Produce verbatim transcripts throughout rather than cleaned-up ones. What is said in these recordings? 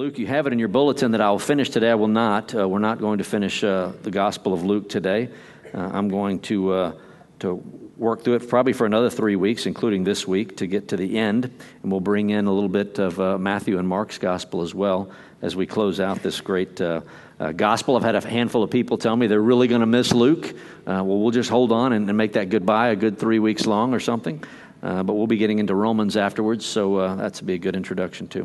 Luke. You have it in your bulletin that I will finish today. I will not. Uh, we're not going to finish uh, the Gospel of Luke today. Uh, I'm going to uh, to work through it probably for another three weeks, including this week, to get to the end. And we'll bring in a little bit of uh, Matthew and Mark's Gospel as well as we close out this great uh, uh, Gospel. I've had a handful of people tell me they're really going to miss Luke. Uh, well, we'll just hold on and, and make that goodbye a good three weeks long or something. Uh, but we'll be getting into Romans afterwards, so uh, that's be a good introduction too.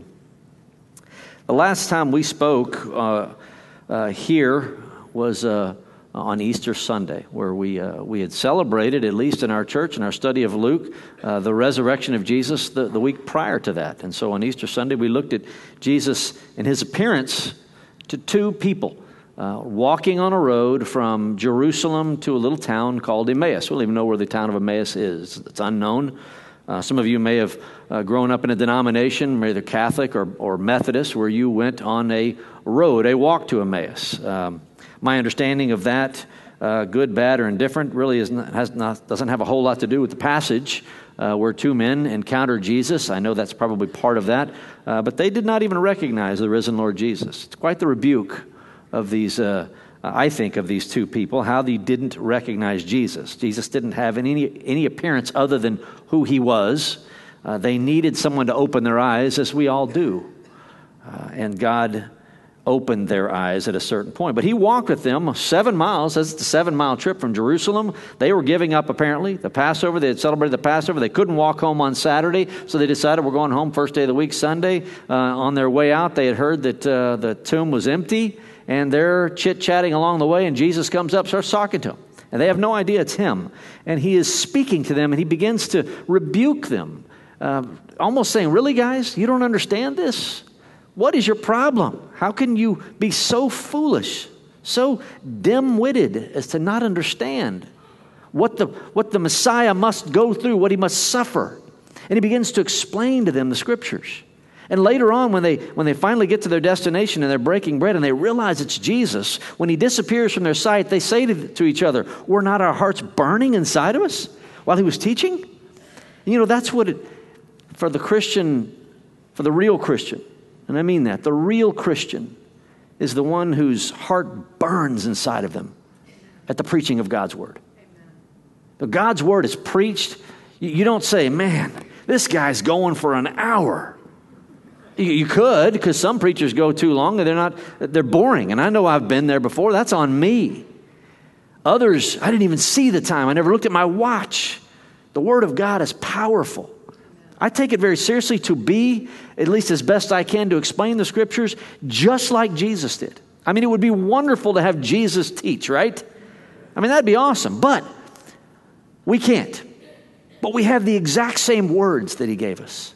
The last time we spoke uh, uh, here was uh, on Easter Sunday, where we uh, we had celebrated, at least in our church, in our study of Luke, uh, the resurrection of Jesus the, the week prior to that. And so on Easter Sunday, we looked at Jesus and his appearance to two people uh, walking on a road from Jerusalem to a little town called Emmaus. We don't even know where the town of Emmaus is. It's unknown. Uh, some of you may have uh, grown up in a denomination, either Catholic or, or Methodist, where you went on a road, a walk to Emmaus. Um, my understanding of that, uh, good, bad, or indifferent, really is not, has not, doesn't have a whole lot to do with the passage uh, where two men encountered Jesus. I know that's probably part of that, uh, but they did not even recognize the risen Lord Jesus. It's quite the rebuke of these uh I think of these two people, how they didn't recognize Jesus. Jesus didn't have any any appearance other than who he was. Uh, they needed someone to open their eyes, as we all do. Uh, and God opened their eyes at a certain point. But he walked with them seven miles. That's the seven-mile trip from Jerusalem. They were giving up, apparently, the Passover. They had celebrated the Passover. They couldn't walk home on Saturday, so they decided we're going home first day of the week, Sunday. Uh, on their way out, they had heard that uh, the tomb was empty. And they're chit-chatting along the way, and Jesus comes up, starts talking to them. And they have no idea it's him. And he is speaking to them, and he begins to rebuke them, uh, almost saying, really, guys, you don't understand this? What is your problem? How can you be so foolish, so dim-witted as to not understand what the, what the Messiah must go through, what he must suffer? And he begins to explain to them the Scriptures. And later on, when they when they finally get to their destination and they're breaking bread and they realize it's Jesus, when he disappears from their sight, they say to, to each other, were not our hearts burning inside of us while he was teaching? And you know, that's what it, for the Christian, for the real Christian, and I mean that, the real Christian is the one whose heart burns inside of them at the preaching of God's Word. Amen. God's Word is preached. You, you don't say, man, this guy's going for an hour. You could, because some preachers go too long and they're not, they're boring. And I know I've been there before. That's on me. Others, I didn't even see the time. I never looked at my watch. The Word of God is powerful. I take it very seriously to be, at least as best I can, to explain the Scriptures just like Jesus did. I mean, it would be wonderful to have Jesus teach, right? I mean, that'd be awesome. But we can't. But we have the exact same words that he gave us.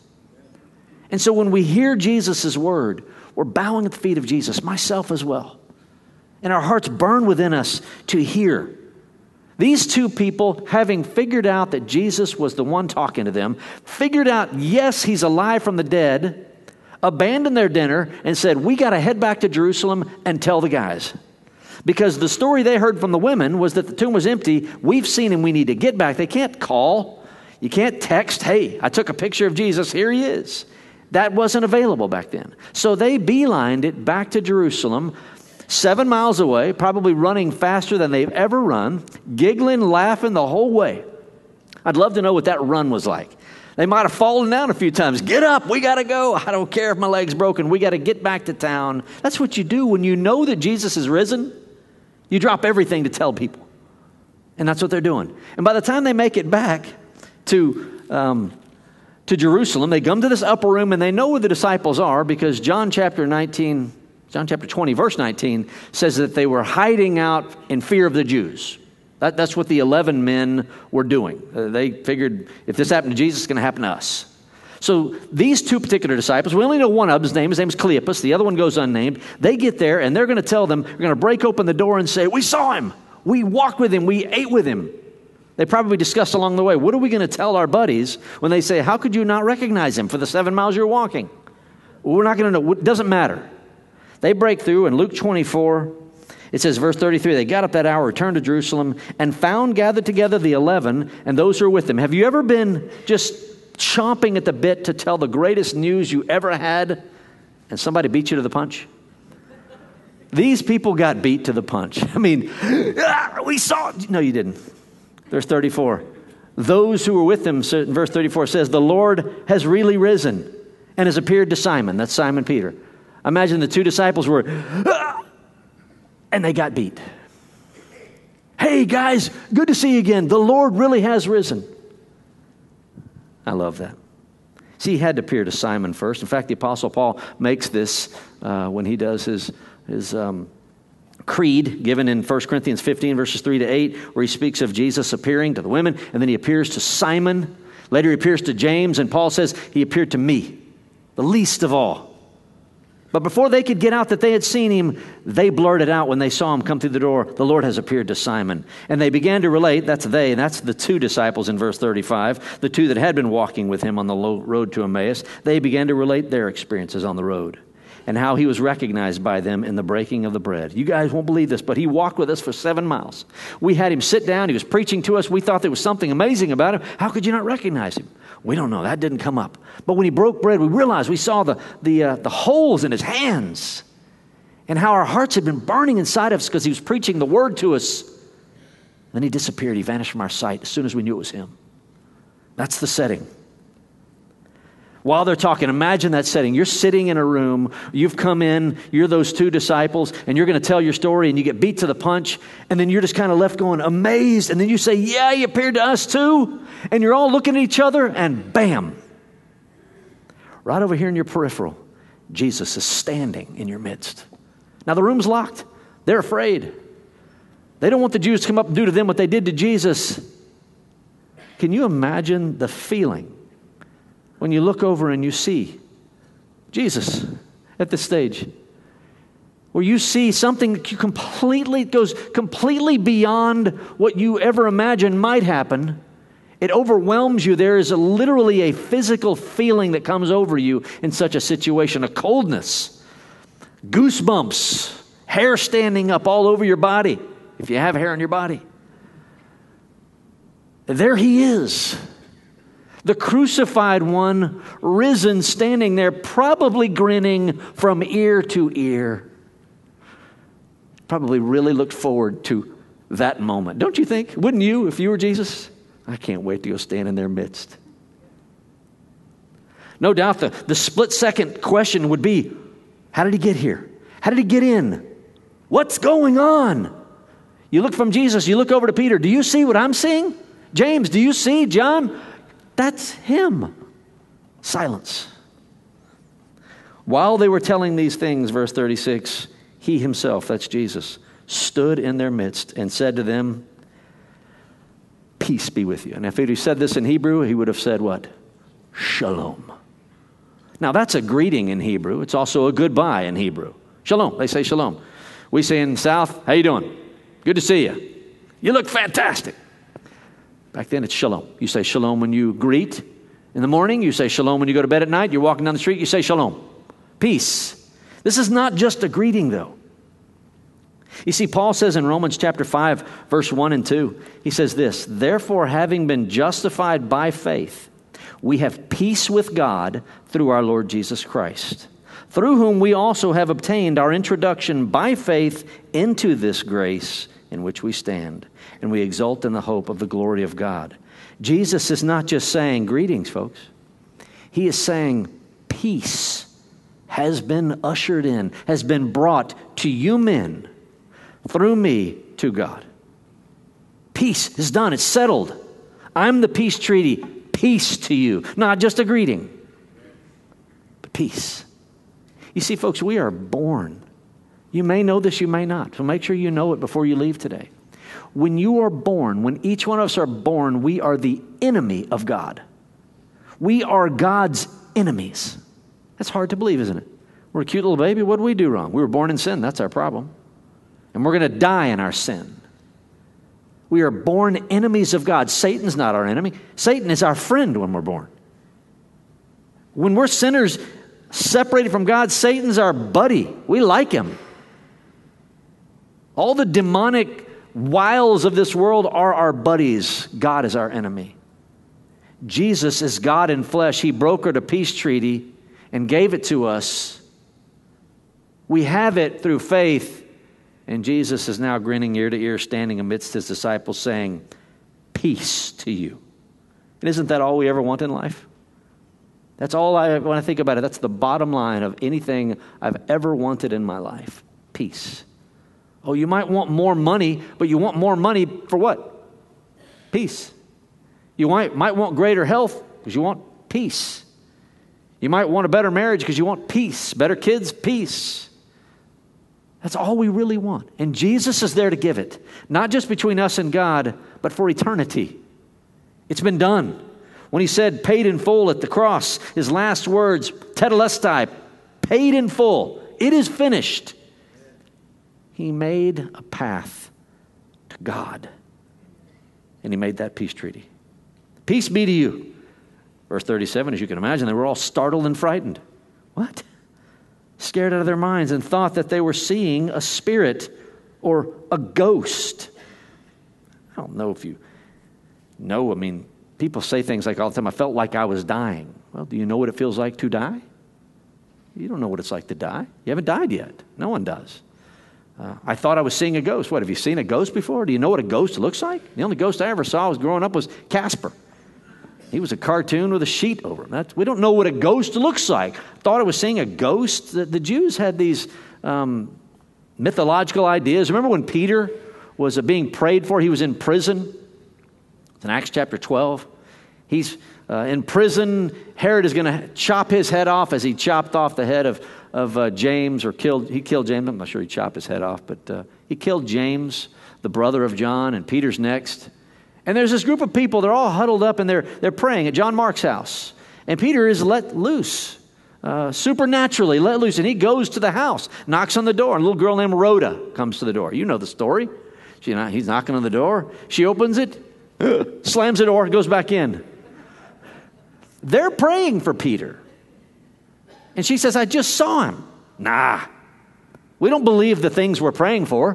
And so when we hear Jesus' word, we're bowing at the feet of Jesus, myself as well. And our hearts burn within us to hear. These two people, having figured out that Jesus was the one talking to them, figured out, yes, he's alive from the dead, abandoned their dinner and said, we got to head back to Jerusalem and tell the guys. Because the story they heard from the women was that the tomb was empty. We've seen him. We need to get back. They can't call. You can't text, hey, I took a picture of Jesus. Here he is. That wasn't available back then. So they beelined it back to Jerusalem, seven miles away, probably running faster than they've ever run, giggling, laughing the whole way. I'd love to know what that run was like. They might have fallen down a few times. Get up, we got to go. I don't care if my leg's broken. We got to get back to town. That's what you do when you know that Jesus is risen. You drop everything to tell people. And that's what they're doing. And by the time they make it back to... Um, to Jerusalem, they come to this upper room and they know where the disciples are because John chapter nineteen, John chapter twenty, verse nineteen says that they were hiding out in fear of the Jews. That, that's what the eleven men were doing. Uh, they figured if this happened to Jesus, it's going to happen to us. So these two particular disciples, we only know one of them, his name, his name is Cleopas. The other one goes unnamed. They get there and they're going to tell them, they're going to break open the door and say, we saw him. We walked with him. We ate with him. They probably discussed along the way, what are we going to tell our buddies when they say, how could you not recognize him for the seven miles you're walking? Well, we're not going to know. It doesn't matter. They break through in Luke twenty-four. It says, verse thirty-three, they got up that hour, returned to Jerusalem, and found gathered together the eleven and those who were with them. Have you ever been just chomping at the bit to tell the greatest news you ever had? and somebody beat you to the punch? These people got beat to the punch. I mean, ah, we saw it. No, you didn't. Verse thirty-four. Those who were with him, verse thirty-four says, the Lord has really risen and has appeared to Simon. That's Simon Peter. Imagine the two disciples were, ah, and they got beat. Hey, guys, good to see you again. The Lord really has risen. I love that. See, he had to appear to Simon first. In fact, the Apostle Paul makes this uh, when he does his, his um, creed given in First Corinthians fifteen, verses three to eight, where he speaks of Jesus appearing to the women, and then he appears to Simon. Later he appears to James, and Paul says, he appeared to me, the least of all. But before they could get out that they had seen him, they blurted out when they saw him come through the door, the Lord has appeared to Simon. And they began to relate, that's they, that's the two disciples in verse thirty-five, the two that had been walking with him on the road to Emmaus. They began to relate their experiences on the road and how he was recognized by them in the breaking of the bread. You guys won't believe this, but he walked with us for seven miles. We had him sit down. He was preaching to us. We thought there was something amazing about him. How could you not recognize him? We don't know. That didn't come up. But when he broke bread, we realized we saw the, the, uh, the holes in his hands and how our hearts had been burning inside of us because he was preaching the word to us. Then he disappeared. He vanished from our sight as soon as we knew it was him. That's the setting. While they're talking, imagine that setting. You're sitting in a room, you've come in, you're those two disciples, and you're going to tell your story, and you get beat to the punch, and then you're just kind of left going amazed, and then you say, yeah, he appeared to us too, and you're all looking at each other, and bam, right over here in your peripheral, Jesus is standing in your midst. Now the room's locked. They're afraid. They don't want the Jews to come up and do to them what they did to Jesus. Can you imagine the feeling when you look over and you see Jesus at this stage, where you see something that you completely goes completely beyond what you ever imagined might happen? It overwhelms you. There is a, literally a physical feeling that comes over you in such a situation, a coldness, goosebumps, hair standing up all over your body, if you have hair on your body. There he is. The crucified one, risen, standing there, probably grinning from ear to ear. Probably really looked forward to that moment. Don't you think? Wouldn't you if you were Jesus? I can't wait to go stand in their midst. No doubt the, the split-second question would be, how did he get here? How did he get in? What's going on? You look from Jesus, you look over to Peter. Do you see what I'm seeing? James, do you see? John? That's him. Silence. While they were telling these things, verse thirty-six, he himself, that's Jesus, stood in their midst and said to them, peace be with you. And if he said this in Hebrew, he would have said what? Shalom. Now that's a greeting in Hebrew. It's also a goodbye in Hebrew. Shalom. They say shalom. We say in the South, how you doing? Good to see you. You look fantastic. Back then, it's shalom. You say shalom when you greet in the morning. You say shalom when you go to bed at night. You're walking down the street. You say shalom. Peace. This is not just a greeting, though. You see, Paul says in Romans chapter five, verse one and two, he says this, therefore, having been justified by faith, we have peace with God through our Lord Jesus Christ, through whom we also have obtained our introduction by faith into this grace in which we stand, and we exult in the hope of the glory of God. Jesus is not just saying greetings, folks. He is saying peace has been ushered in, has been brought to you men through me to God. Peace is done. It's settled. I'm the peace treaty. Peace to you. Not just a greeting, but peace. You see, folks, we are born. You may know this, you may not. So make sure you know it before you leave today. When you are born, when each one of us are born, we are the enemy of God. We are God's enemies. That's hard to believe, isn't it? We're a cute little baby. What did we do wrong? We were born in sin. That's our problem. And we're going to die in our sin. We are born enemies of God. Satan's not our enemy. Satan is our friend when we're born. When we're sinners separated from God, Satan's our buddy. We like him. All the demonic wiles of this world are our buddies. God is our enemy. Jesus is God in flesh. He brokered a peace treaty and gave it to us We have it through faith. And Jesus is now grinning ear to ear, standing amidst his disciples, saying, peace to you. And isn't that all we ever want in life? That's all I, when I think about it, that's the bottom line of anything I've ever wanted in my life. Peace. Oh, you might want more money, but you want more money for what? Peace. You might, might want greater health because you want peace. You might want a better marriage because you want peace. Better kids, peace. That's all we really want. And Jesus is there to give it. Not just between us and God, but for eternity. It's been done. When he said paid in full at the cross, his last words, tetelestai, paid in full. It is finished. He made a path to God. And he made that peace treaty. Peace be to you. Verse thirty-seven, as you can imagine, they were all startled and frightened. What? Scared out of their minds and thought that they were seeing a spirit or a ghost. I don't know if you know, I mean, people say things like all the time, I felt like I was dying. Well, do you know what it feels like to die? You don't know what it's like to die. You haven't died yet. No one does. Uh, I thought I was seeing a ghost. What, have you seen a ghost before? Do you know what a ghost looks like? The only ghost I ever saw was growing up was Casper. He was a cartoon with a sheet over him. That's, we don't know what a ghost looks like. Thought I was seeing a ghost. The, the Jews had these um, mythological ideas. Remember when Peter was uh, being prayed for? He was in prison. It's in Acts chapter twelve. He's uh, in prison. Herod is going to chop his head off as he chopped off the head of, of uh, James, or killed, he killed James. I'm not sure he chopped his head off, but uh, he killed James, the brother of John, and Peter's next. And there's this group of people, they're all huddled up and they're, they're praying at John Mark's house. And Peter is let loose, uh, supernaturally let loose. And he goes to the house, knocks on the door, and a little girl named Rhoda comes to the door. You know the story. She, he's knocking on the door. She opens it, slams the door, goes back in. They're praying for Peter. And she says, I just saw him. Nah, we don't believe the things we're praying for.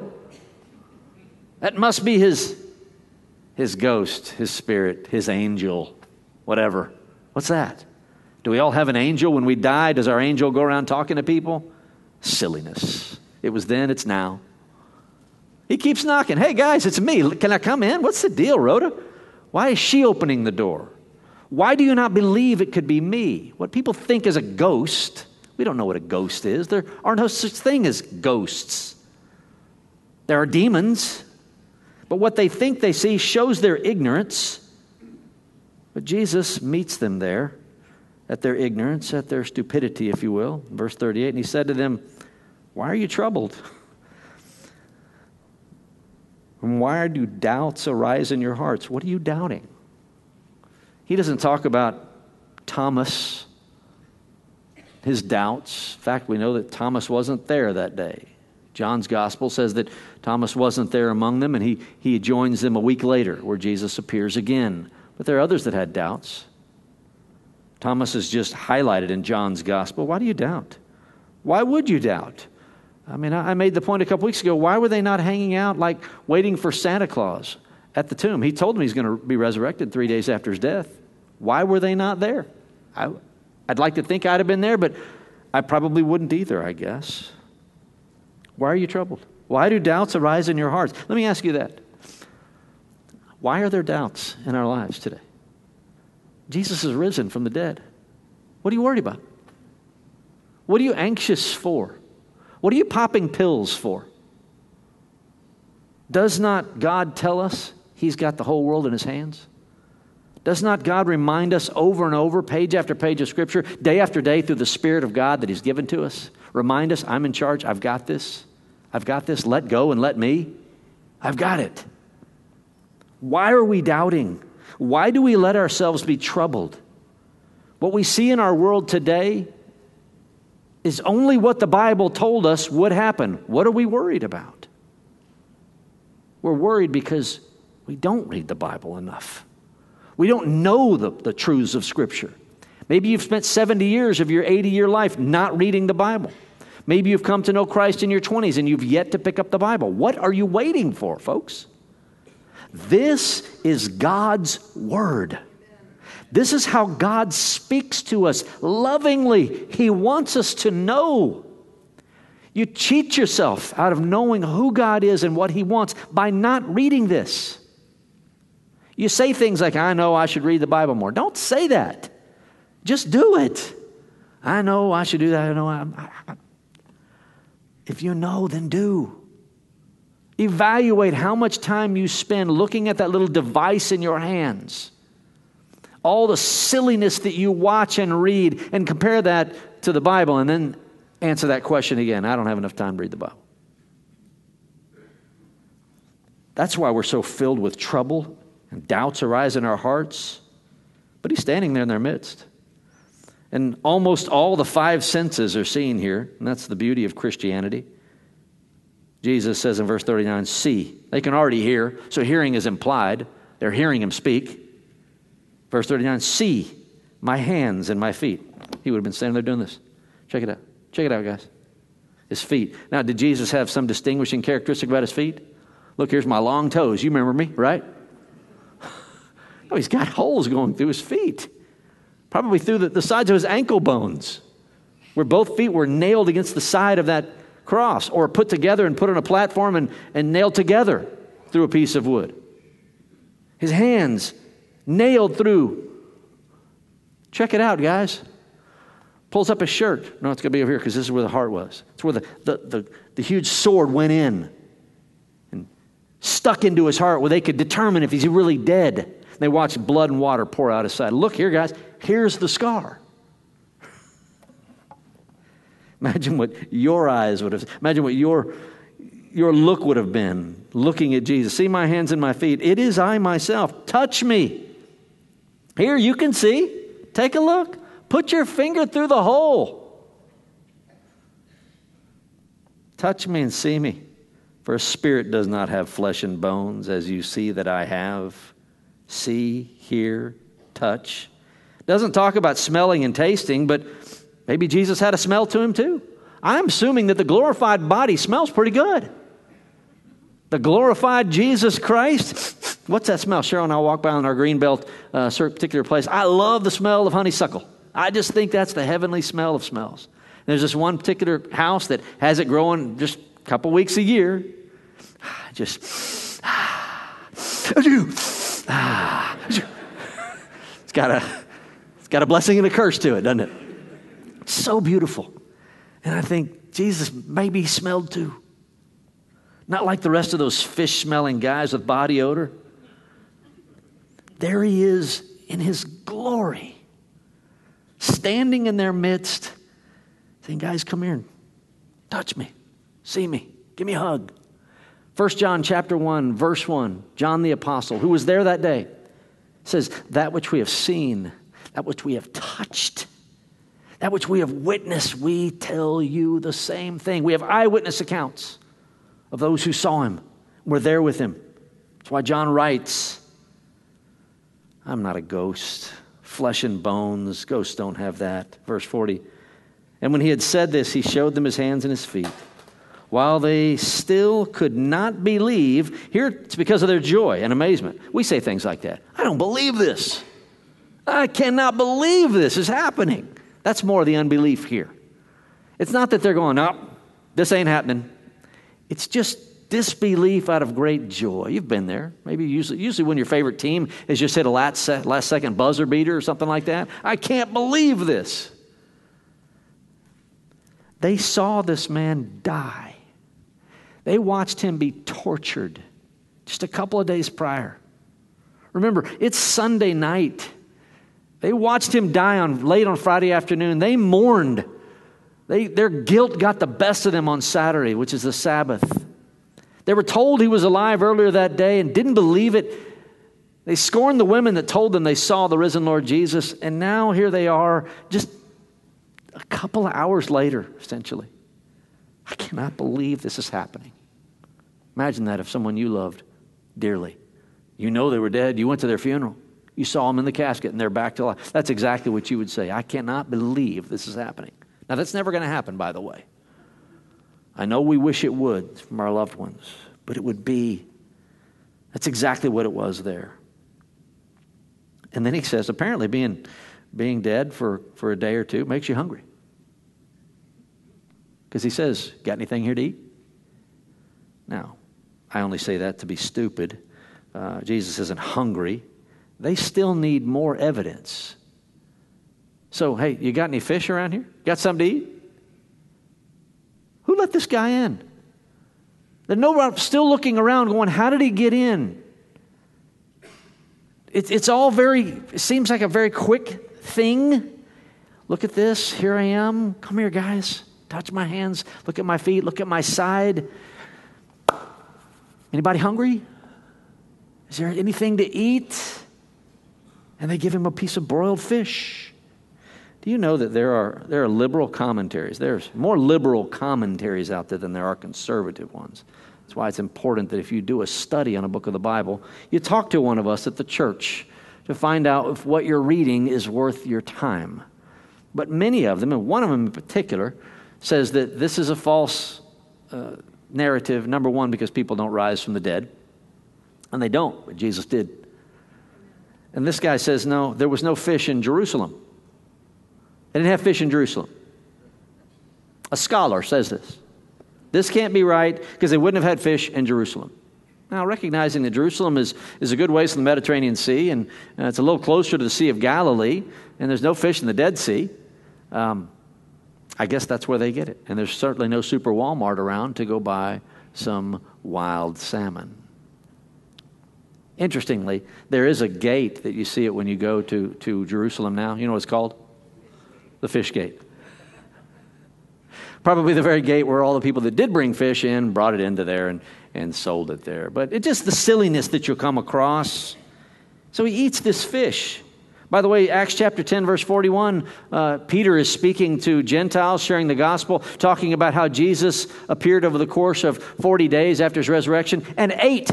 That must be his... His ghost, his spirit, his angel, whatever. What's that? Do we all have an angel when we die? Does our angel go around talking to people? Silliness. It was then, it's now. He keeps knocking. Hey guys, it's me. Can I come in? What's the deal, Rhoda? Why is she opening the door? Why do you not believe it could be me? What people think is a ghost, we don't know what a ghost is. There are no such thing as ghosts. There are demons. But what they think they see shows their ignorance. But Jesus meets them there at their ignorance, at their stupidity, if you will. Verse thirty-eight, and he said to them, why are you troubled? And why do doubts arise in your hearts? What are you doubting? He doesn't talk about Thomas, his doubts. In fact, we know that Thomas wasn't there that day. John's gospel says that Thomas wasn't there among them, and he, he joins them a week later where Jesus appears again. But there are others that had doubts. Thomas is just highlighted in John's gospel. Why do you doubt? Why would you doubt? I mean, I made the point a couple weeks ago. Why were they not hanging out like waiting for Santa Claus at the tomb? He told them he's going to be resurrected three days after his death. Why were they not there? I, I'd like to think I'd have been there, but I probably wouldn't either, I guess. Why are you troubled? Why do doubts arise in your hearts? Let me ask you that. Why are there doubts in our lives today? Jesus has risen from the dead. What are you worried about? What are you anxious for? What are you popping pills for? Does not God tell us he's got the whole world in his hands? Does not God remind us over and over, page after page of Scripture, day after day through the Spirit of God that he's given to us? Remind us, I'm in charge, I've got this. I've got this, let go and let me. I've got it. Why are we doubting? Why do we let ourselves be troubled? What we see in our world today is only what the Bible told us would happen. What are we worried about? We're worried because we don't read the Bible enough. We don't know the, the truths of Scripture. Maybe you've spent seventy years of your eighty-year life not reading the Bible. Maybe you've come to know Christ in your twenties and you've yet to pick up the Bible. What are you waiting for, folks? This is God's Word. This is how God speaks to us lovingly. He wants us to know. You cheat yourself out of knowing who God is and what He wants by not reading this. You say things like, I know I should read the Bible more. Don't say that. Just do it. I know I should do that. I know. I, I, if you know, then do. Evaluate how much time you spend looking at that little device in your hands. All the silliness that you watch and read, and compare that to the Bible, and then answer that question again. I don't have enough time to read the Bible. That's why we're so filled with trouble and doubts arise in our hearts. But He's standing there in their midst. And almost all the five senses are seen here, and that's the beauty of Christianity. Jesus says in verse thirty-nine, see. They can already hear, so hearing is implied. They're hearing Him speak. Verse thirty-nine, see my hands and my feet. He would have been standing there doing this. Check it out. Check it out, guys. His feet. Now, did Jesus have some distinguishing characteristic about His feet? Look, here's my long toes. You remember me, right? No, He's got holes going through His feet. Probably through the, the sides of His ankle bones, where both feet were nailed against the side of that cross, or put together and put on a platform and, and nailed together through a piece of wood. His hands nailed through. Check it out, guys. Pulls up his shirt. No, it's going to be over here because this is where the heart was. It's where the, the, the, the huge sword went in and stuck into his heart, where they could determine if he's really dead. They watched blood and water pour out his side. Look here, guys. Here's the scar. Imagine what your eyes would have, imagine what your, your look would have been looking at Jesus. See my hands and my feet. It is I myself. Touch me. Here, you can see. Take a look. Put your finger through the hole. Touch me and see me. For a spirit does not have flesh and bones, as you see that I have. See, hear, touch. Doesn't talk about smelling and tasting, but maybe Jesus had a smell to Him too. I'm assuming that the glorified body smells pretty good. The glorified Jesus Christ. What's that smell? Cheryl and I walk by on our Greenbelt uh, particular place. I love the smell of honeysuckle. I just think that's the heavenly smell of smells. There's this one particular house that has it growing just a couple weeks a year. Just, ah, ah, it's got a, it's got a blessing and a curse to it, doesn't it? It's so beautiful. And I think Jesus maybe smelled too. Not like the rest of those fish-smelling guys with body odor. There He is in His glory, standing in their midst, saying, guys, come here and touch me, see me, give me a hug. First John chapter one, verse one, John the Apostle, who was there that day, says, that which we have seen, that which we have touched, that which we have witnessed, we tell you the same thing. We have eyewitness accounts of those who saw Him, were there with Him. That's why John writes, I'm not a ghost, flesh and bones. Ghosts don't have that. Verse forty. And when He had said this, He showed them His hands and His feet. While they still could not believe, here it's because of their joy and amazement. We say things like that. I don't believe this. I cannot believe this is happening. That's more the unbelief here. It's not that they're going, no, this ain't happening. It's just disbelief out of great joy. You've been there. Maybe usually, usually when your favorite team has just hit a last, last second buzzer beater or something like that. I can't believe this. They saw this man die. They watched him be tortured just a couple of days prior. Remember, it's Sunday night. They watched him die on late on Friday afternoon. They mourned. They, their guilt got the best of them on Saturday, which is the Sabbath. They were told he was alive earlier that day and didn't believe it. They scorned the women that told them they saw the risen Lord Jesus. And now here they are just a couple of hours later, essentially. I cannot believe this is happening. Imagine that if someone you loved dearly. You know they were dead. You went to their funeral. You saw them in the casket and they're back to life. That's exactly what you would say. I cannot believe this is happening. Now, that's never going to happen, by the way. I know we wish it would from our loved ones, but it would be, that's exactly what it was there. And then he says, apparently being, being dead for, for a day or two makes you hungry. Because he says, got anything here to eat? Now, I only say that to be stupid. Uh, Jesus isn't hungry. They still need more evidence. So, hey, you got any fish around here? Got something to eat? Who let this guy in? They're no, still looking around going, how did he get in? It, it's all very, it seems like a very quick thing. Look at this. Here I am. Come here, guys. Touch my hands. Look at my feet. Look at my side. Anybody hungry? Is there anything to eat? And they give him a piece of broiled fish. Do you know that there are there are liberal commentaries? There's more liberal commentaries out there than there are conservative ones. That's why it's important that if you do a study on a book of the Bible, you talk to one of us at the church to find out if what you're reading is worth your time. But many of them, and one of them in particular, says that this is a false uh, narrative, number one, because people don't rise from the dead. And they don't, but Jesus did. And this guy says, no, there was no fish in Jerusalem. They didn't have fish in Jerusalem. A scholar says this. This can't be right because they wouldn't have had fish in Jerusalem. Now, recognizing that Jerusalem is, is a good ways from the Mediterranean Sea, and uh, it's a little closer to the Sea of Galilee, and there's no fish in the Dead Sea, um, I guess that's where they get it. And there's certainly no super Walmart around to go buy some wild salmon. Interestingly, there is a gate that you see it when you go to, to Jerusalem now. You know what it's called? The fish gate. Probably the very gate where all the people that did bring fish in brought it into there and, and sold it there. But it's just the silliness that you'll come across. So he eats this fish. By the way, Acts chapter ten, verse forty-one, uh, Peter is speaking to Gentiles, sharing the gospel, talking about how Jesus appeared over the course of forty days after his resurrection and ate.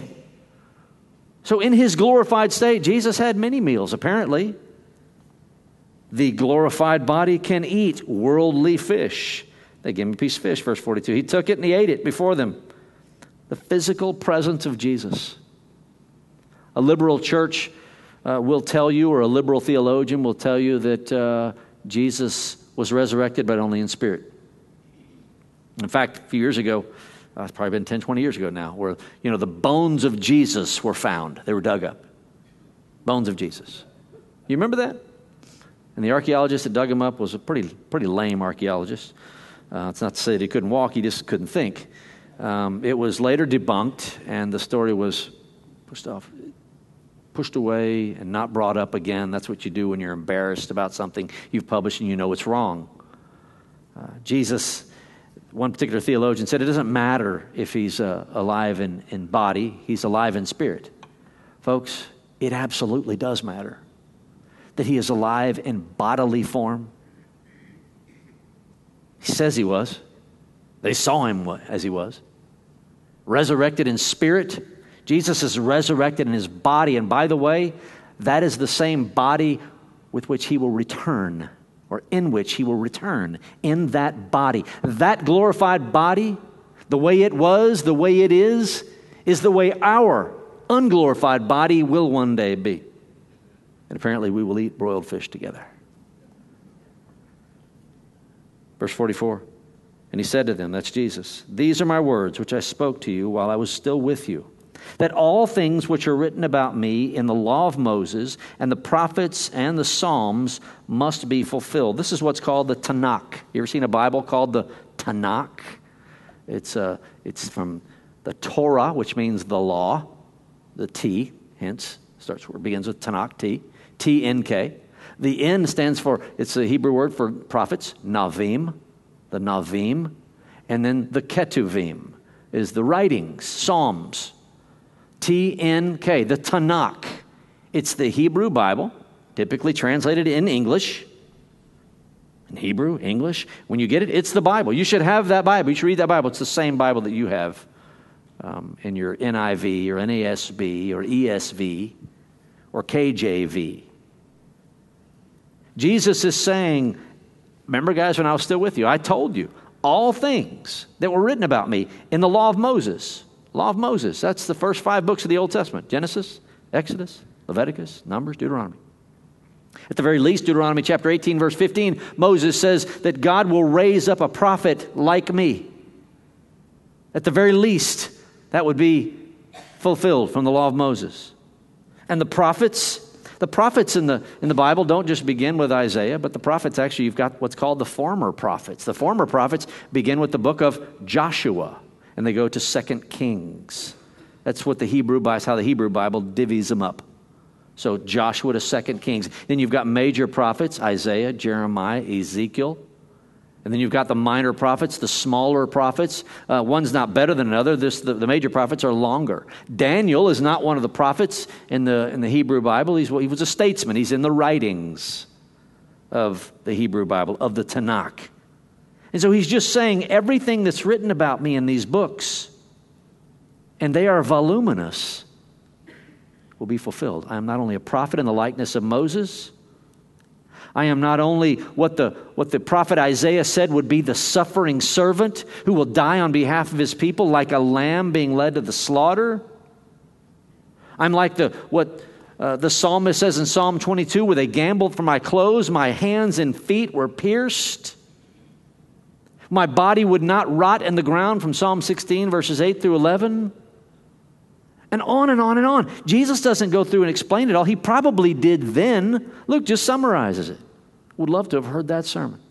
So in his glorified state, Jesus had many meals, apparently. The glorified body can eat worldly fish. They gave him a piece of fish, verse forty-two. He took it and he ate it before them. The physical presence of Jesus. A liberal church uh, will tell you, or a liberal theologian will tell you that uh, Jesus was resurrected, but only in spirit. In fact, a few years ago, uh, it's probably been ten, twenty years ago now, where, you know, the bones of Jesus were found. They were dug up. Bones of Jesus. You remember that? And the archaeologist that dug him up was a pretty, pretty lame archaeologist. Uh, it's not to say that he couldn't walk, he just couldn't think. Um, it was later debunked, and the story was pushed off, pushed away and not brought up again. That's what you do when you're embarrassed about something you've published and you know it's wrong. Uh, Jesus, one particular theologian said, it doesn't matter if he's uh, alive in, in body, he's alive in spirit. Folks, it absolutely does matter that he is alive in bodily form. He says he was. They saw him as he was. Resurrected in spirit. Jesus is resurrected in his body. And by the way, that is the same body with which he will return, or in which he will return, in that body. That glorified body, the way it was, the way it is, is the way our unglorified body will one day be. And apparently we will eat broiled fish together. Verse forty-four, and he said to them, that's Jesus, these are my words which I spoke to you while I was still with you, that all things which are written about me in the law of Moses and the prophets and the Psalms must be fulfilled. This is what's called the Tanakh. You ever seen a Bible called the Tanakh? It's, uh, it's from the Torah, which means the law, the T, hence, starts where it begins with Tanakh, T, T N K. The N stands for, it's a Hebrew word for prophets, Navim, the Navim. And then the Ketuvim is the writings, Psalms. T N K, the Tanakh. It's the Hebrew Bible, typically translated in English. In Hebrew, English. When you get it, it's the Bible. You should have that Bible. You should read that Bible. It's the same Bible that you have um, in your N I V or N A S B or E S V or K J V. Jesus is saying, remember, guys, when I was still with you, I told you all things that were written about me in the law of Moses. Law of Moses, that's the first five books of the Old Testament. Genesis, Exodus, Leviticus, Numbers, Deuteronomy. At the very least, Deuteronomy chapter eighteen, verse fifteen, Moses says that God will raise up a prophet like me. At the very least, that would be fulfilled from the law of Moses. And the prophets, the prophets in the in the Bible don't just begin with Isaiah, but the prophets actually, you've got what's called the former prophets. The former prophets begin with the book of Joshua, and they go to Second Kings. That's what the Hebrew Bible, how the Hebrew Bible divvies them up. So Joshua to Second Kings. Then you've got major prophets, Isaiah, Jeremiah, Ezekiel. And then you've got the minor prophets, the smaller prophets. Uh, one's not better than another. This, the, the major prophets are longer. Daniel is not one of the prophets in the, in the Hebrew Bible. He's, he was a statesman. He's in the writings of the Hebrew Bible, of the Tanakh. And so he's just saying everything that's written about me in these books, and they are voluminous, will be fulfilled. I am not only a prophet in the likeness of Moses, I am not only what the, what the prophet Isaiah said would be the suffering servant who will die on behalf of his people like a lamb being led to the slaughter. I'm like the what uh, the psalmist says in Psalm twenty-two, where they gambled for my clothes, my hands and feet were pierced. My body would not rot in the ground, from Psalm sixteen, verses eight through eleven. And on and on and on. Jesus doesn't go through and explain it all. He probably did then. Luke just summarizes it. Would love to have heard that sermon.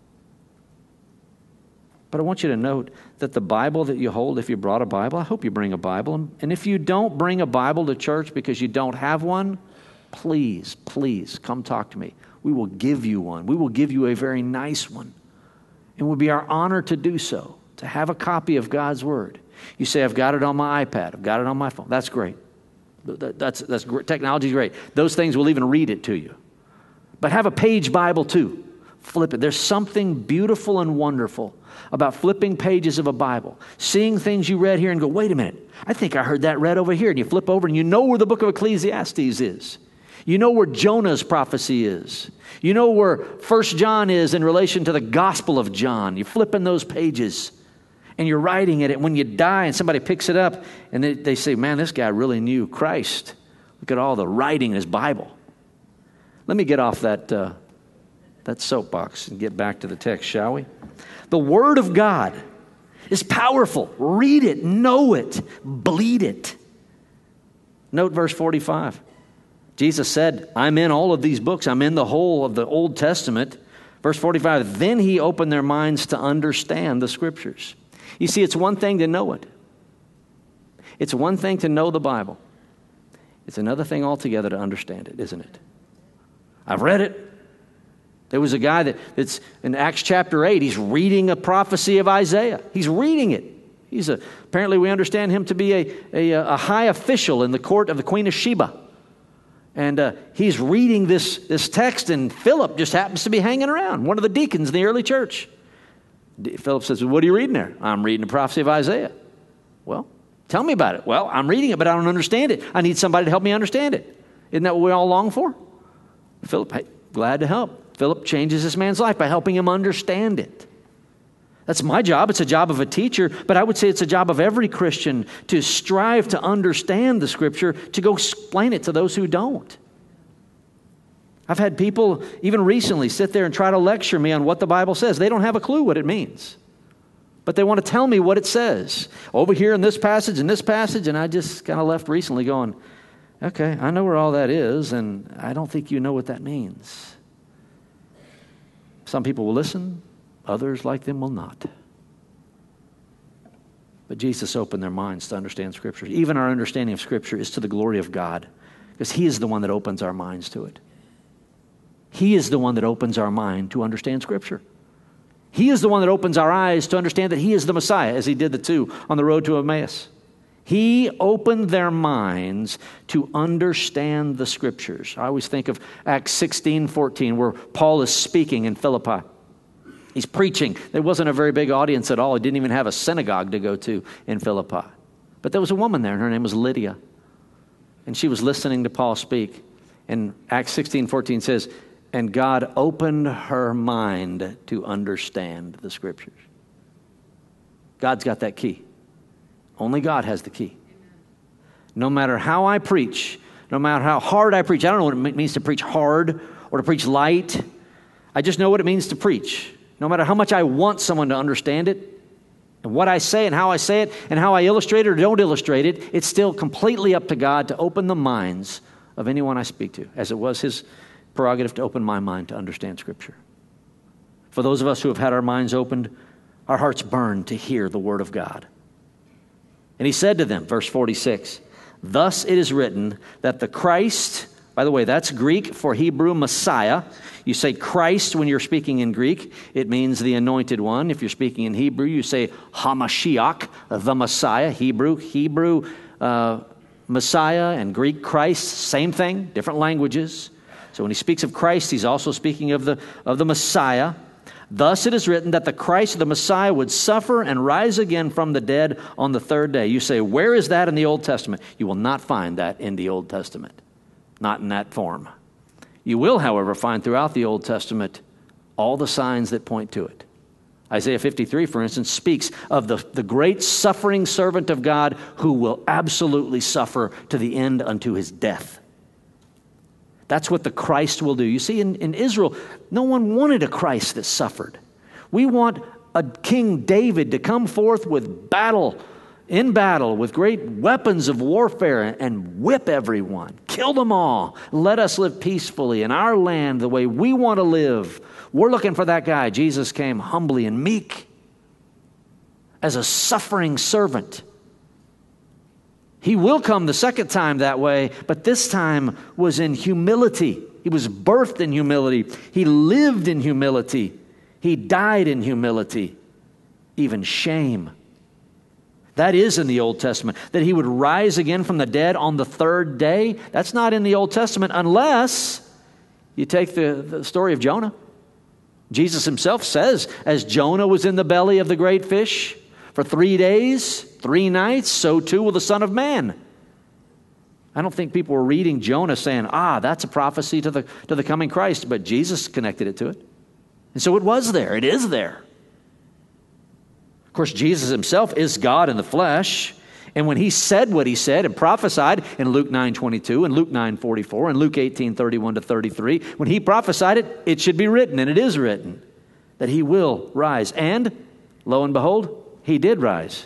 But I want you to note that the Bible that you hold, if you brought a Bible, I hope you bring a Bible. And if you don't bring a Bible to church because you don't have one, please, please come talk to me. We will give you one. We will give you a very nice one. It would be our honor to do so, to have a copy of God's Word. You say, I've got it on my iPad. I've got it on my phone. That's great. That's, that's great. Technology's great. Those things will even read it to you. But have a page Bible too. Flip it. There's something beautiful and wonderful about flipping pages of a Bible. Seeing things you read here and go, wait a minute. I think I heard that read over here. And you flip over and you know where the book of Ecclesiastes is. You know where Jonah's prophecy is. You know where First John is in relation to the Gospel of John. You're flipping those pages. And you're writing it, and when you die and somebody picks it up and they, they say, man, this guy really knew Christ. Look at all the writing in his Bible. Let me get off that, uh, that soapbox and get back to the text, shall we? The Word of God is powerful. Read it, know it, bleed it. Note verse forty-five. Jesus said, I'm in all of these books. I'm in the whole of the Old Testament. Verse forty-five, then he opened their minds to understand the Scriptures. You see, it's one thing to know it. It's one thing to know the Bible. It's another thing altogether to understand it, isn't it? I've read it. There was a guy that, that's in Acts chapter eight, he's reading a prophecy of Isaiah. He's reading it. He's a, apparently we understand him to be a, a, a high official in the court of the Queen of Sheba. And uh, he's reading this, this text, and Philip just happens to be hanging around, one of the deacons in the early church. Philip says, what are you reading there? I'm reading the prophecy of Isaiah. Well, tell me about it. Well, I'm reading it, but I don't understand it. I need somebody to help me understand it. Isn't that what we all long for? Philip, hey, glad to help. Philip changes this man's life by helping him understand it. That's my job. It's a job of a teacher, but I would say it's a job of every Christian to strive to understand the Scripture, to go explain it to those who don't. I've had people, even recently, sit there and try to lecture me on what the Bible says. They don't have a clue what it means. But they want to tell me what it says. Over here in this passage, in this passage, and I just kind of left recently going, okay, I know where all that is, and I don't think you know what that means. Some people will listen, others like them will not. But Jesus opened their minds to understand Scripture. Even our understanding of Scripture is to the glory of God, because He is the one that opens our minds to it. He is the one that opens our mind to understand Scripture. He is the one that opens our eyes to understand that He is the Messiah, as He did the two on the road to Emmaus. He opened their minds to understand the Scriptures. I always think of Acts sixteen fourteen, where Paul is speaking in Philippi. He's preaching. There wasn't a very big audience at all. He didn't even have a synagogue to go to in Philippi. But there was a woman there, and her name was Lydia. And she was listening to Paul speak. And Acts sixteen fourteen says, and God opened her mind to understand the Scriptures. God's got that key. Only God has the key. No matter how I preach, no matter how hard I preach, I don't know what it means to preach hard or to preach light. I just know what it means to preach. No matter how much I want someone to understand it, and what I say and how I say it, and how I illustrate it or don't illustrate it, it's still completely up to God to open the minds of anyone I speak to, as it was his prerogative to open my mind to understand Scripture. For those of us who have had our minds opened, our hearts burn to hear the Word of God. And he said to them, verse forty-six, thus it is written that the Christ, by the way, that's Greek for Hebrew Messiah. You say Christ when you're speaking in Greek. It means the anointed one. If you're speaking in Hebrew, you say Hamashiach, the Messiah. Hebrew, Hebrew uh, Messiah and Greek Christ, same thing, different languages. So when he speaks of Christ, he's also speaking of the, of the Messiah. Thus it is written that the Christ, the Messiah, would suffer and rise again from the dead on the third day. You say, where is that in the Old Testament? You will not find that in the Old Testament. Not in that form. You will, however, find throughout the Old Testament all the signs that point to it. Isaiah fifty-three, for instance, speaks of the, the great suffering servant of God who will absolutely suffer to the end unto his death. That's what the Christ will do. You see, in, in Israel, no one wanted a Christ that suffered. We want a King David to come forth with battle, in battle, with great weapons of warfare and whip everyone, kill them all. Let us live peacefully in our land the way we want to live. We're looking for that guy. Jesus came humbly and meek as a suffering servant. He will come the second time that way, but this time was in humility. He was birthed in humility. He lived in humility. He died in humility, even shame. That is in the Old Testament. That he would rise again from the dead on the third day, that's not in the Old Testament unless you take the, the story of Jonah. Jesus himself says, as Jonah was in the belly of the great fish for three days, three nights, so too will the Son of Man. I don't think people were reading Jonah saying, ah, that's a prophecy to the, to the coming Christ, but Jesus connected it to it. And so it was there. It is there. Of course, Jesus himself is God in the flesh. And when he said what he said and prophesied in Luke nine twenty-two and Luke nine forty-four and Luke eighteen thirty-one to thirty-three, when he prophesied it, it should be written, and it is written, that he will rise. And lo and behold, he did rise.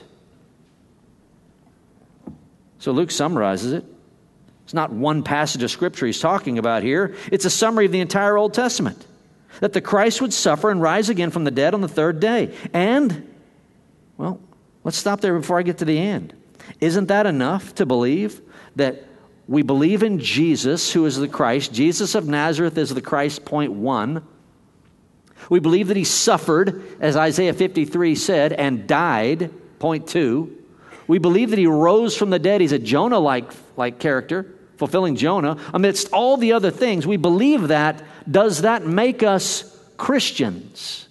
So Luke summarizes it. It's not one passage of Scripture he's talking about here. It's a summary of the entire Old Testament. That the Christ would suffer and rise again from the dead on the third day. And, well, let's stop there before I get to the end. Isn't that enough to believe that we believe in Jesus, who is the Christ? Jesus of Nazareth is the Christ, point one. We believe that he suffered, as Isaiah fifty-three said, and died, point two. We believe that he rose from the dead. He's a Jonah-like like character, fulfilling Jonah. Amidst all the other things, we believe that. Does that make us Christians?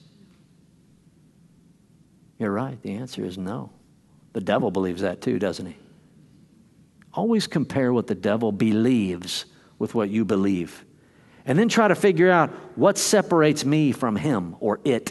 You're right. The answer is no. The devil believes that too, doesn't he? Always compare what the devil believes with what you believe. And then try to figure out what separates me from him or it.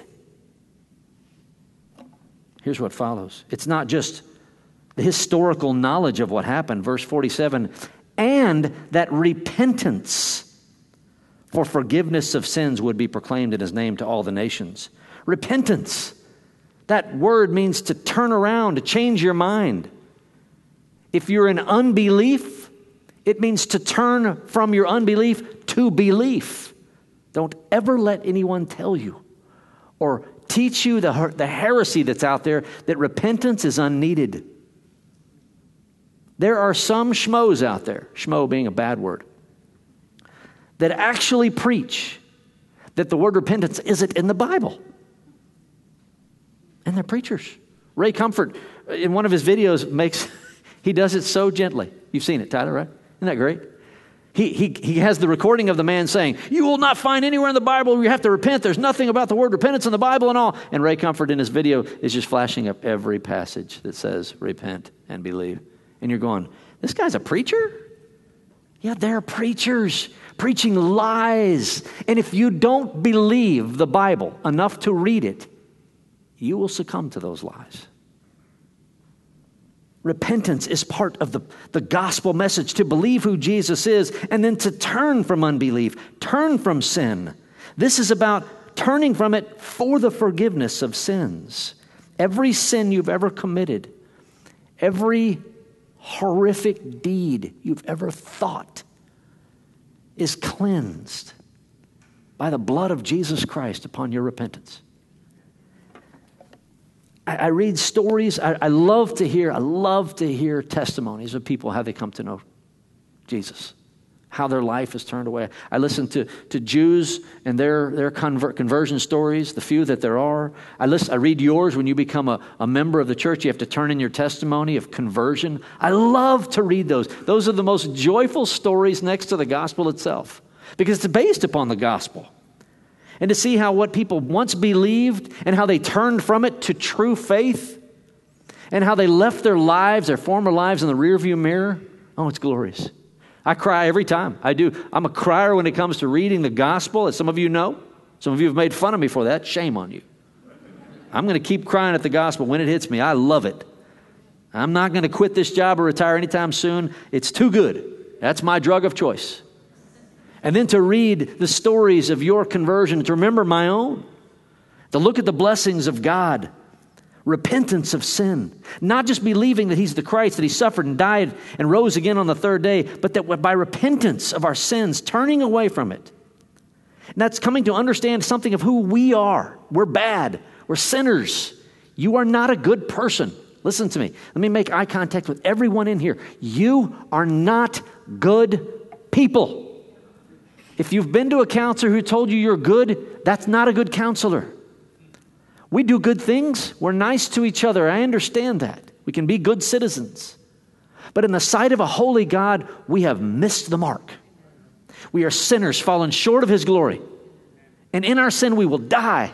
Here's what follows. It's not just the historical knowledge of what happened, verse forty-seven, and that repentance for forgiveness of sins would be proclaimed in his name to all the nations. Repentance. That word means to turn around, to change your mind. If you're in unbelief, it means to turn from your unbelief to belief. Don't ever let anyone tell you or teach you the, the heresy that's out there that repentance is unneeded. There are some schmoes out there, schmo being a bad word, that actually preach that the word repentance isn't in the Bible. And they're preachers. Ray Comfort, in one of his videos, makes he does it so gently. You've seen it, Tyler, right? Isn't that great? He, he, he has the recording of the man saying, you will not find anywhere in the Bible where you have to repent. There's nothing about the word repentance in the Bible and all. And Ray Comfort in his video is just flashing up every passage that says repent and believe. And you're going, this guy's a preacher? Yeah, they're preachers preaching lies. And if you don't believe the Bible enough to read it, you will succumb to those lies. Repentance is part of the, the gospel message, to believe who Jesus is, and then to turn from unbelief, turn from sin. This is about turning from it for the forgiveness of sins. Every sin you've ever committed, every horrific deed you've ever thought is cleansed by the blood of Jesus Christ upon your repentance. I, I read stories. I, I love to hear, I love to hear testimonies of people, how they come to know Jesus, how their life is turned away. I listen to, to Jews and their, their convert, conversion stories, the few that there are. I listen, I read yours when you become a, a member of the church. You have to turn in your testimony of conversion. I love to read those. Those are the most joyful stories next to the gospel itself, because it's based upon the gospel. And to see how what people once believed and how they turned from it to true faith and how they left their lives, their former lives in the rearview mirror. Oh, it's glorious. I cry every time. I do. I'm a crier when it comes to reading the gospel, as some of you know. Some of you have made fun of me for that. Shame on you. I'm going to keep crying at the gospel when it hits me. I love it. I'm not going to quit this job or retire anytime soon. It's too good. That's my drug of choice. And then to read the stories of your conversion, to remember my own, to look at the blessings of God, repentance of sin, not just believing that He's the Christ, that He suffered and died and rose again on the third day, but that by repentance of our sins, turning away from it. And that's coming to understand something of who we are. We're bad. We're sinners. You are not a good person. Listen to me. Let me make eye contact with everyone in here. You are not good people. If you've been to a counselor who told you you're good, that's not a good counselor. We do good things. We're nice to each other. I understand that. We can be good citizens. But in the sight of a holy God, we have missed the mark. We are sinners fallen short of His glory. And in our sin, we will die.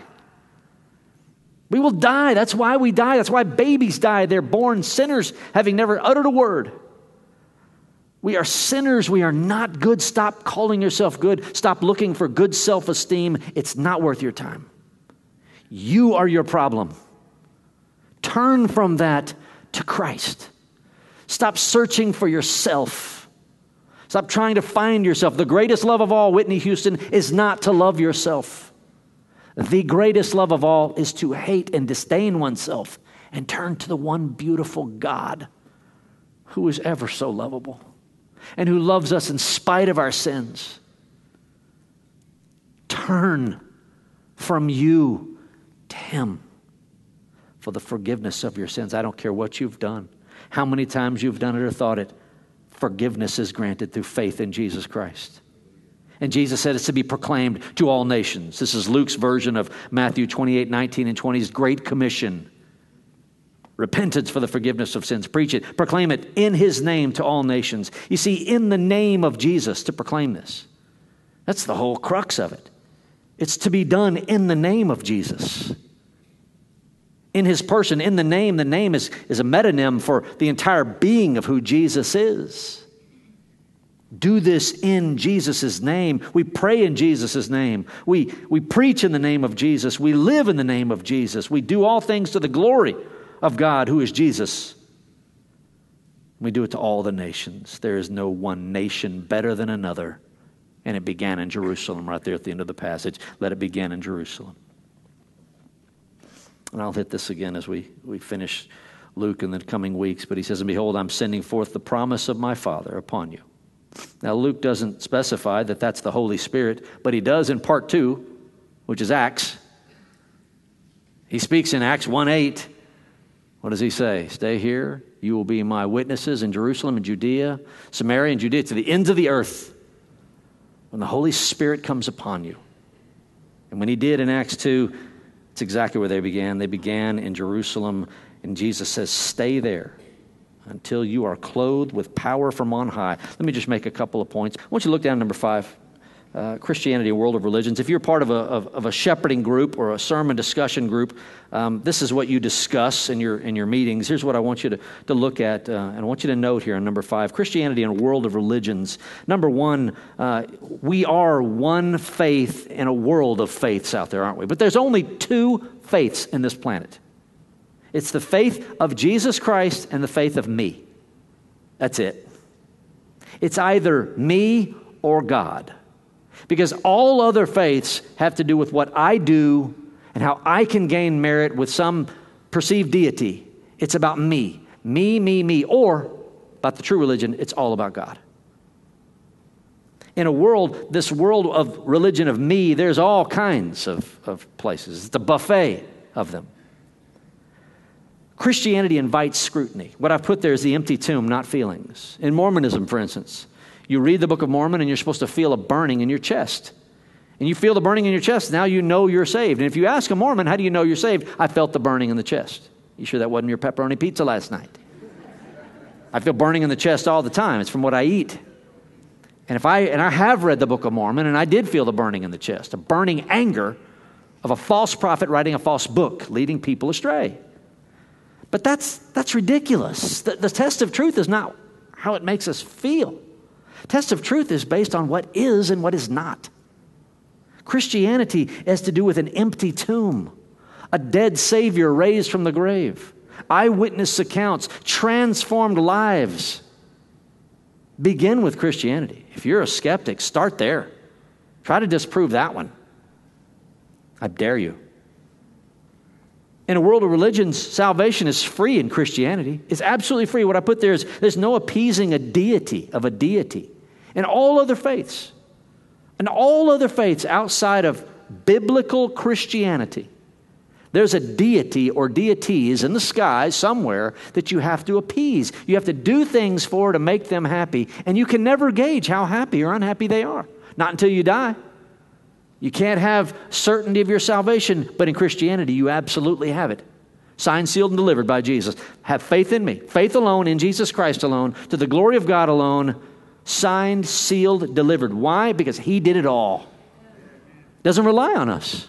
We will die. That's why we die. That's why babies die. They're born sinners, having never uttered a word. We are sinners. We are not good. Stop calling yourself good. Stop looking for good self-esteem. It's not worth your time. You are your problem. Turn from that to Christ. Stop searching for yourself. Stop trying to find yourself. The greatest love of all, Whitney Houston, is not to love yourself. The greatest love of all is to hate and disdain oneself and turn to the one beautiful God who is ever so lovable and who loves us in spite of our sins. Turn from you to Him for the forgiveness of your sins. I don't care what you've done, how many times you've done it or thought it. Forgiveness is granted through faith in Jesus Christ. And Jesus said it's to be proclaimed to all nations. This is Luke's version of Matthew twenty-eight, nineteen, and twenty's Great Commission. Repentance for the forgiveness of sins. Preach it. Proclaim it in His name to all nations. You see, in the name of Jesus to proclaim this. That's the whole crux of it. It's to be done in the name of Jesus. In His person, in the name. The name is, is a metonym for the entire being of who Jesus is. Do this in Jesus' name. We pray in Jesus' name. We, we preach in the name of Jesus. We live in the name of Jesus. We do all things to the glory of God, who is Jesus. We do it to all the nations. There is no one nation better than another. And it began in Jerusalem, right there at the end of the passage. Let it begin in Jerusalem. And I'll hit this again as we, we finish Luke in the coming weeks. But he says, and behold, I'm sending forth the promise of my Father upon you. Now, Luke doesn't specify that that's the Holy Spirit, but he does in part two, which is Acts. He speaks in Acts one eight. What does he say? Stay here. You will be my witnesses in Jerusalem and Judea, Samaria and Judea, to the ends of the earth, when the Holy Spirit comes upon you. And when he did in Acts two, it's exactly where they began. They began in Jerusalem, and Jesus says, stay there until you are clothed with power from on high. Let me just make a couple of points. I want you to look down at number five. Uh, Christianity, a world of religions. If you're part of a, of, of a shepherding group or a sermon discussion group, um, this is what you discuss in your in your meetings. Here's what I want you to, to look at, uh, and I want you to note here on number five, Christianity and a world of religions. Number one, uh, we are one faith in a world of faiths out there, aren't we? But there's only two faiths in this planet. It's the faith of Jesus Christ and the faith of me. That's it. It's either me or God. Because all other faiths have to do with what I do and how I can gain merit with some perceived deity. It's about me. Me, me, me. Or, about the true religion, it's all about God. In a world, this world of religion of me, there's all kinds of, of places. It's a buffet of them. Christianity invites scrutiny. What I've put there is the empty tomb, not feelings. In Mormonism, for instance, you read the Book of Mormon and you're supposed to feel a burning in your chest. And you feel the burning in your chest, now you know you're saved. And if you ask a Mormon, how do you know you're saved? I felt the burning in the chest. You sure that wasn't your pepperoni pizza last night? I feel burning in the chest all the time. It's from what I eat. And if I and I have read the Book of Mormon, and I did feel the burning in the chest, a burning anger of a false prophet writing a false book, leading people astray. But that's that's ridiculous. The, the test of truth is not how it makes us feel. Test of truth is based on what is and what is not. Christianity has to do with an empty tomb, a dead Savior raised from the grave, eyewitness accounts, transformed lives. Begin with Christianity. If you're a skeptic, start there. Try to disprove that one. I dare you. In a world of religions, salvation is free in Christianity. It's absolutely free. What I put there is there's no appeasing a deity of a deity. In all other faiths, in all other faiths outside of biblical Christianity, there's a deity or deities in the sky somewhere that you have to appease. You have to do things for to make them happy, and you can never gauge how happy or unhappy they are. Not until you die. You can't have certainty of your salvation, but in Christianity, you absolutely have it. Signed, sealed, and delivered by Jesus. Have faith in me. Faith alone in Jesus Christ alone, to the glory of God alone. Signed, sealed, delivered. Why? Because He did it all. Doesn't rely on us.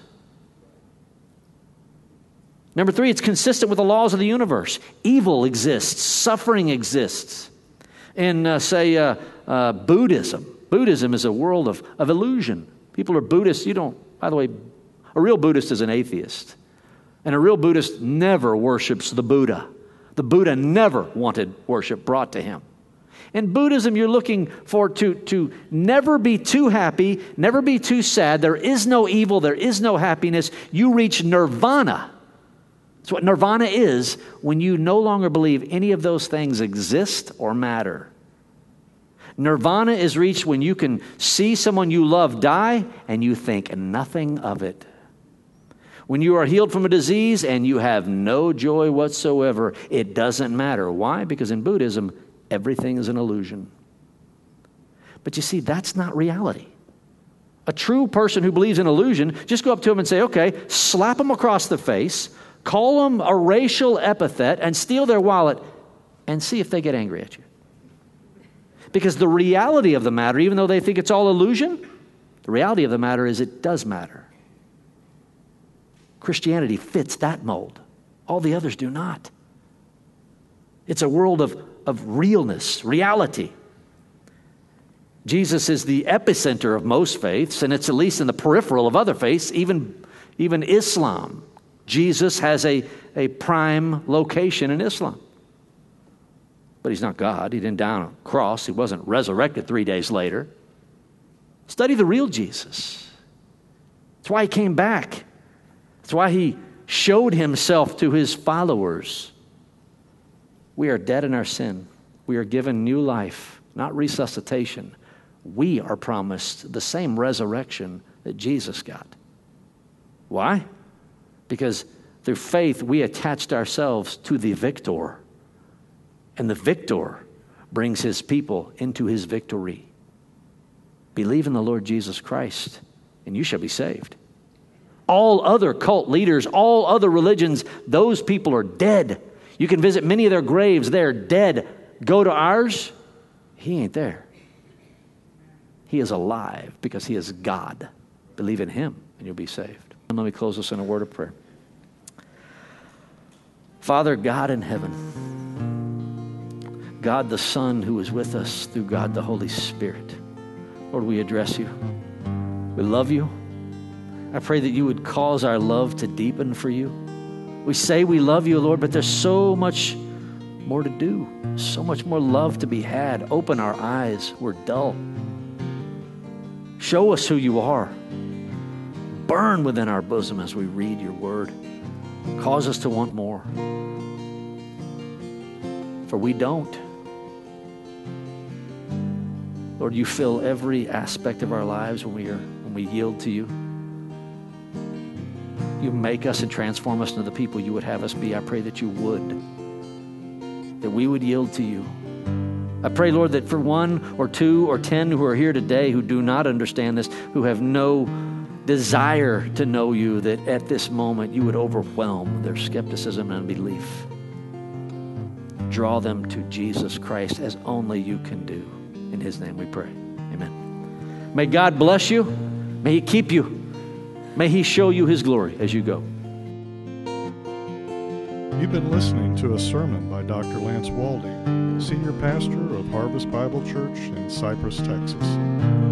Number three, it's consistent with the laws of the universe. Evil exists. Suffering exists. In, uh, say, uh, uh, Buddhism. Buddhism is a world of, of illusion. People are Buddhists. You don't, by the way, a real Buddhist is an atheist. And a real Buddhist never worships the Buddha. The Buddha never wanted worship brought to him. In Buddhism, you're looking for to, to never be too happy, never be too sad. There is no evil. There is no happiness. You reach nirvana. That's what nirvana is when you no longer believe any of those things exist or matter. Nirvana is reached when you can see someone you love die and you think nothing of it. When you are healed from a disease and you have no joy whatsoever, it doesn't matter. Why? Because in Buddhism, everything is an illusion. But you see, that's not reality. A true person who believes in illusion, just go up to them and say, okay, slap them across the face, call them a racial epithet, and steal their wallet, and see if they get angry at you. Because the reality of the matter, even though they think it's all illusion, the reality of the matter is it does matter. Christianity fits that mold. All the others do not. It's a world of, of realness, reality. Jesus is the epicenter of most faiths, and it's at least in the peripheral of other faiths, even, even Islam. Jesus has a, a prime location in Islam. But He's not God. He didn't die on a cross. He wasn't resurrected three days later. Study the real Jesus. That's why He came back. That's why He showed Himself to His followers. We are dead in our sin. We are given new life, not resuscitation. We are promised the same resurrection that Jesus got. Why? Because through faith, we attached ourselves to the victor. And the victor brings his people into his victory. Believe in the Lord Jesus Christ, and you shall be saved. All other cult leaders, all other religions, those people are dead. You can visit many of their graves. They're dead. Go to ours. He ain't there. He is alive because He is God. Believe in Him, and you'll be saved. And let me close this in a word of prayer. Father, God in heaven, God the Son who is with us through God the Holy Spirit. Lord, we address You. We love You. I pray that You would cause our love to deepen for You. We say we love you, Lord, but there's so much more to do, so much more love to be had. Open our eyes. We're dull. Show us who you are. Burn within our bosom as we read your word. Cause us to want more. For we don't. Lord, you fill every aspect of our lives when we are when we yield to you. You make us and transform us into the people you would have us be. I pray that you would. That we would yield to you. I pray, Lord, that for one or two or ten who are here today who do not understand this, who have no desire to know you, that at this moment you would overwhelm their skepticism and unbelief. Draw them to Jesus Christ as only you can do. In his name we pray. Amen. May God bless you. May he keep you. May he show you his glory as you go. You've been listening to a sermon by Doctor Lance Walding, Senior Pastor of Harvest Bible Church in Cypress, Texas.